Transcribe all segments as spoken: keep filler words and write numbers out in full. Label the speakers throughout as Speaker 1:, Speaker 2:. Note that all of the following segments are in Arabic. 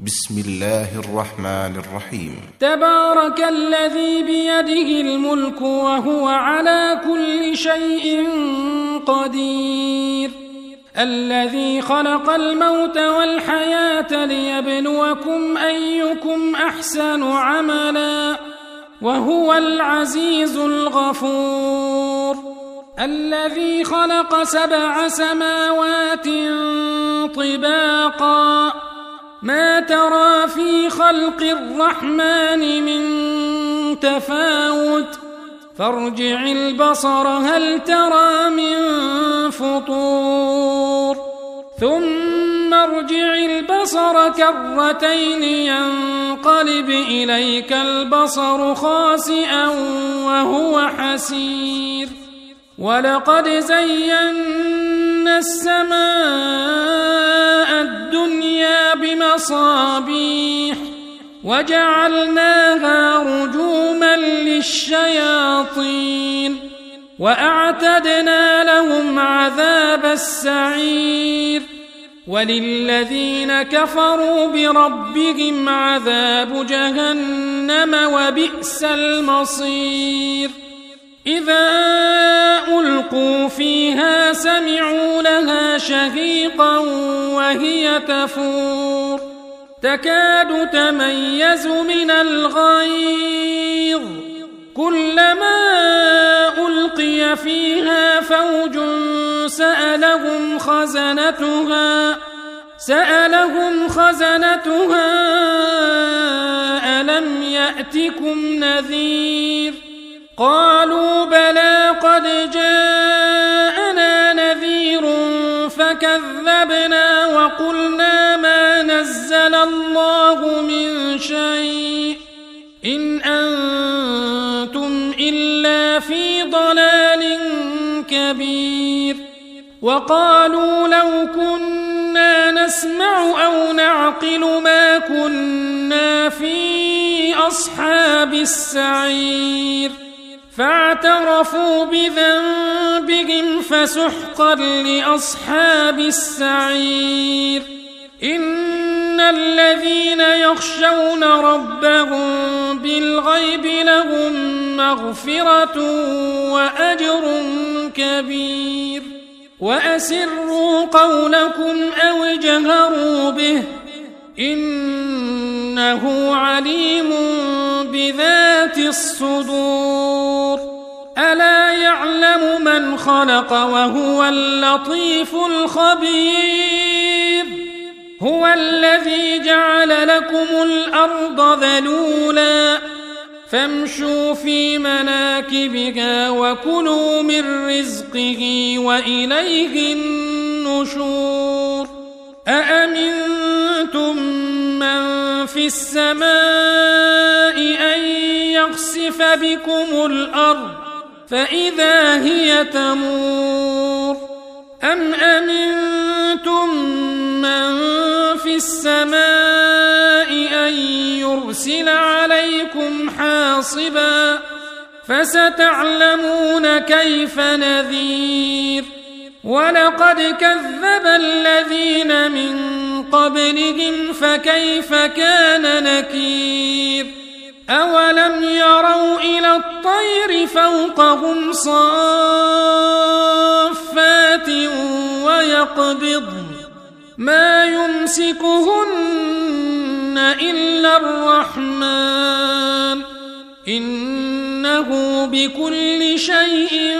Speaker 1: بسم الله الرحمن الرحيم.
Speaker 2: تبارك الذي بيده الملك وهو على كل شيء قدير، الذي خلق الموت والحياة ليبلوكم أيكم أحسن عملا وهو العزيز الغفور، الذي خلق سبع سماوات طباقا ما ترى في خلق الرحمن من تفاوت فارجع البصر هل ترى من فطور ثم ارجع البصر كرتين ينقلب إليك البصر خاسئا وهو حسير، ولقد زينا السماء الدنيا بمصابيح وجعلناها رجوما للشياطين وأعتدنا لهم عذاب السعير، وللذين كفروا بربهم عذاب جهنم وبئس المصير. إذا ألقوا فيها سمعوا لها شهيقا وهي تفور تكاد تميز من الغيظ، كلما ألقي فيها فوج سألهم خزنتها سألهم خزنتها ألم يأتكم نذير؟ قالوا بلى قد جاءنا نذير فكذبنا وقلنا ما نزل الله من شيء إن أنتم إلا في ضلال كبير. وقالوا لو كنا نسمع أو نعقل ما كنا في أصحاب السعير، فاعترفوا بذنبهم فسحقا لأصحاب السعير. إن الذين يخشون ربهم بالغيب لهم مغفرة وأجر كبير. وأسروا قولكم أو اجهروا به إنه عليم بذات الصدور. ألا يعلم من خلق وهو اللطيف الخبير. هو الذي جعل لكم الأرض ذلولا فامشوا في مناكبها وكلوا من رزقه وإليه النشور. أأمنتم من في السماء أن يخسف بكم الأرض فإذا هي تمور، أم أمنتم من في السماء أن يرسل عليكم حاصبا فستعلمون كيف نذير. ولقد كذب الذين من قبلهم فكيف كان نكير. أولم يروا إلى الطير فوقهم صافات ويقبضن ما يمسكهن إلا الرحمن إنه بكل شيء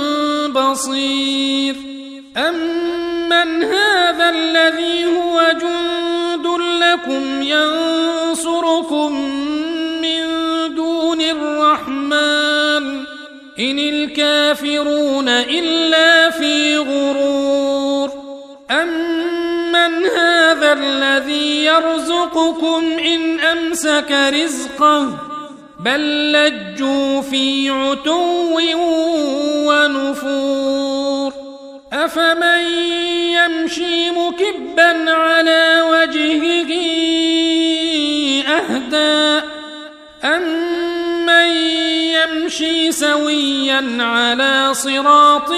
Speaker 2: بصير. أمن هذا الذي هو جند لكم ينصركم من دون الرحمن إن الكافرون إلا في غرور. أمن هذا الذي يرزقكم إن أمسك رزقه بل لجوا في عتو ونفور. أفمن يمشي مكبا على وجهه أهدى أمن يمشي سويا على صراط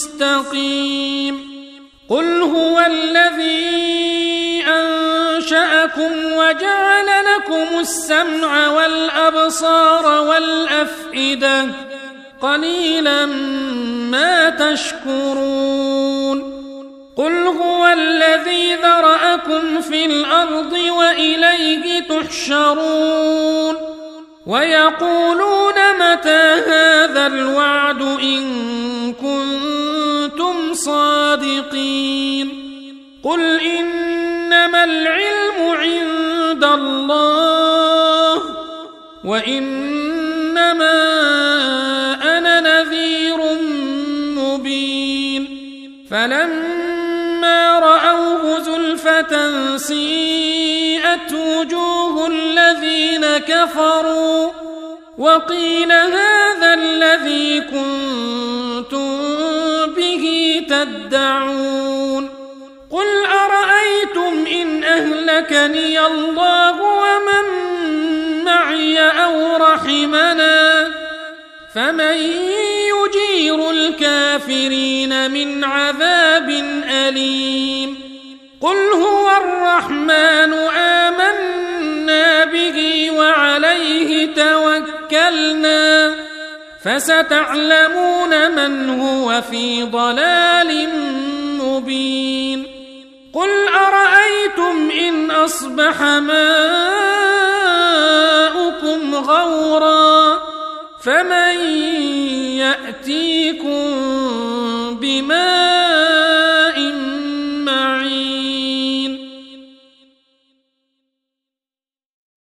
Speaker 2: مستقيم. قل هو الذي أنشأ أنشأكم وجعل لكم السمع والأبصار والأفئدة قليلا ما تشكرون قل هو الذي ذرأكم في الأرض وإليه تحشرون ويقولون متى هذا الوعد إن كنتم صادقين قل إنما العلم عند الله وإنما أنا نذير مبين فلما رأوه زلفة سيئت وجوه الذين كفروا وقيل هذا الذي كنتم به تدعون قل أرأيتم إن أهلكني الله ومن معي أو رحمنا فمن يجير الكافرين من عذاب أليم قل هو الرحمن آمنا به وعليه توكلنا فستعلمون من هو في ضلال مبين قل أرأيتم إن أصبح ماؤكم غورا فمن يأتيكم بماء